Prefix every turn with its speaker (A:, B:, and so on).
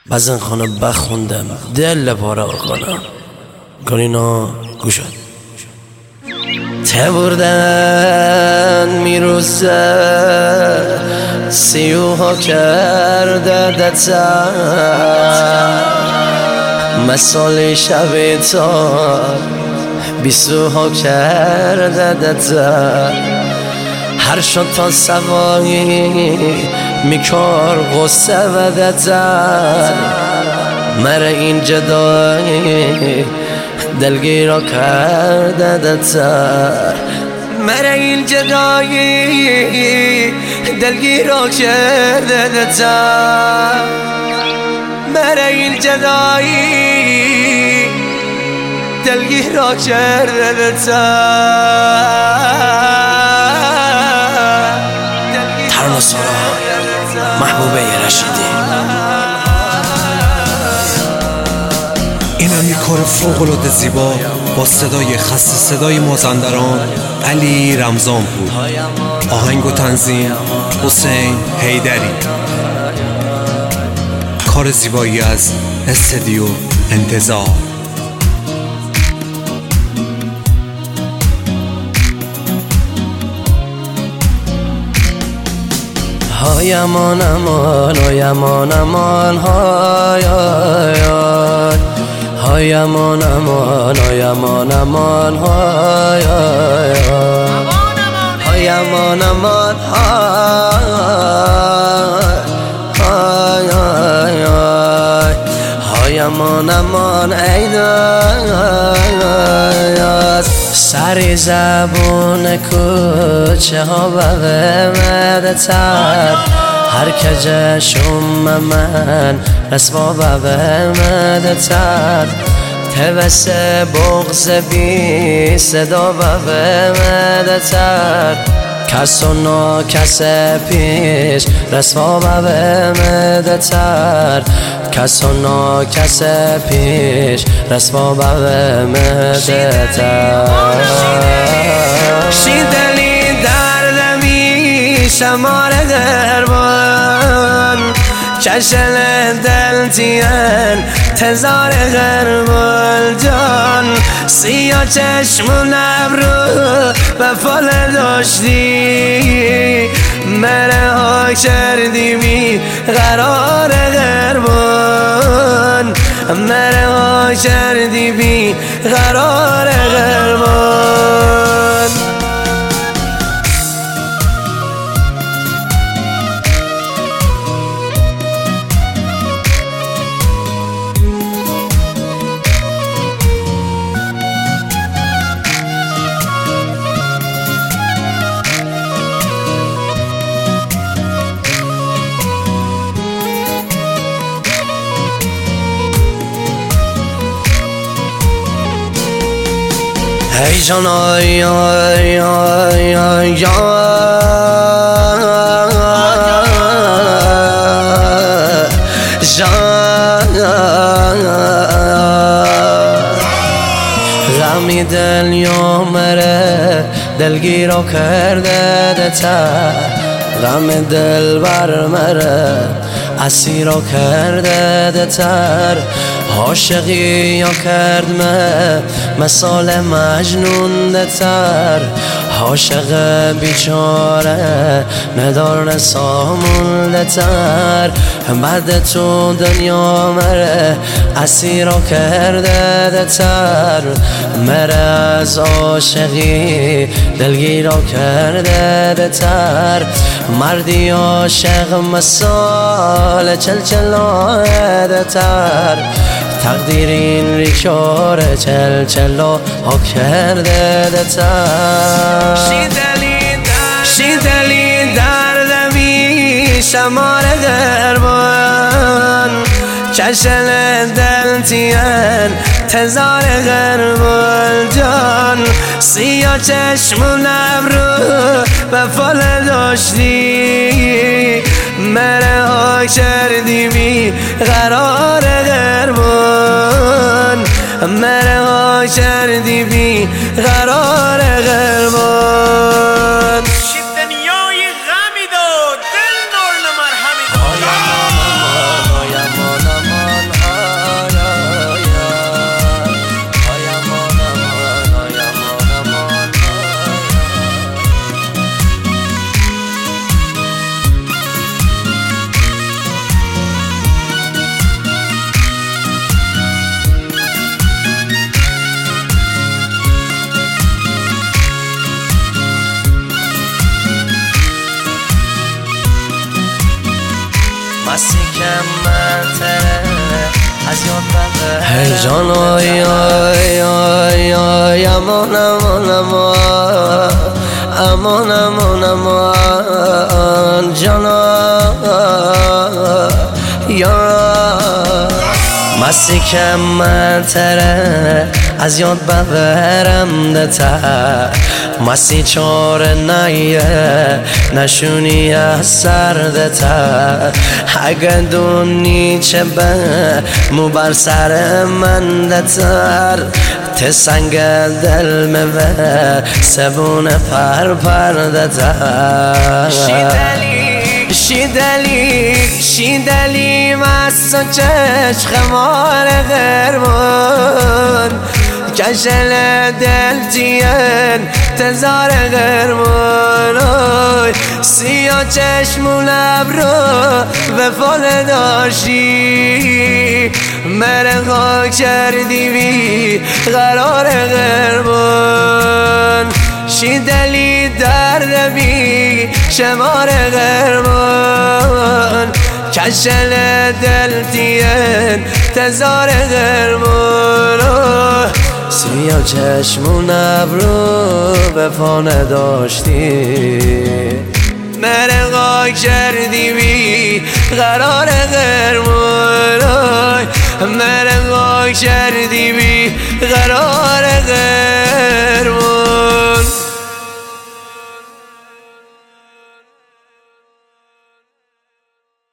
A: بزن خانه بخوندم دل پاره کنم کنینا گوشت ته بردن میروزه سیوها کرده دتر مسال شب تا بیسوها کرده دتر هر شد تا سوایی میکار غصه و دتر مره این جدایی دلگیرا کرده دتر مره این جدایی دلگیرا کرده دتر مره این جدایی دلگیرا کرده دتر ترانه سارا محبوبه رشیدی.
B: اینم یک کار فوق‌العاده زیبا با صدای خسته صدای مازندران علی رمضان بود. آهنگ و تنظیم حسین حیدری. کار زیبایی از استودیو انتظار.
A: های امان امان های امان امان های های امان امان های امان امان های های امان امان های امان امان ایداد سری زبون کوچه ها بغمده تر هر کجشم من رسوا بغمده تر توس بغز بی صدا بغمده تر کس و ناکس پیش رسوا بغمده تر کس و ناکس پیش رسوا بغمده تر شیدلی دردمی شمار دربان چشل دلتین تزار غربال جان سیاه چشم و نبرو و فال داشتی مره ها کردی بی قرار غربان مره ها کردی بی قرار غربان ای جان آی آی آی آی غمی دل یا مره دلگیرا کرده دتر غم دل بر مره اسیرا کرده دتر عاشقی یا کرد مثال مجنون دتر عاشق بیچاره ندار سامون دتر بعد تو دنیا مره اسیرا کرده دتر مره از عاشقی دلگیرا کرده دتر مردی عاشق مثال چلچلا دتر تقدیر این ریکار چلچلا ها کرده دتر شیدلی دردمی شمار غربان چشل دلتین تزار غربال جان سیاه چشم و نبرو و فال داشتی مره ها کردی بی قرار غربان مره ها کردی بی قرار غربان
C: دنیای غمی داد دل نار مرهمی داد
A: مستی کم منتره از یاد ببر هی جان آی آی آی آی امان امان امان امان امان امان جان مستی کم منتره از یاد ببرم دتر مستی چاره نیه نشونی از سردتر اگه دونی چه به مو بر سر من دتر تسنگ دل مبه سبون پر دتر شیدلی مست و چشم خمار غرمون کشل دل تین تزار غرمون سیاه چشمون ابرو به فال داشتی مرقا کردی بی قرار غرمون شیدلی درد بی شمار غرمون کشل دل تین تزار غرمون سیاه چشمون ابرو به فانه داشتی مرقا کردی بی قرار غرمون مرقا کردی بی قرار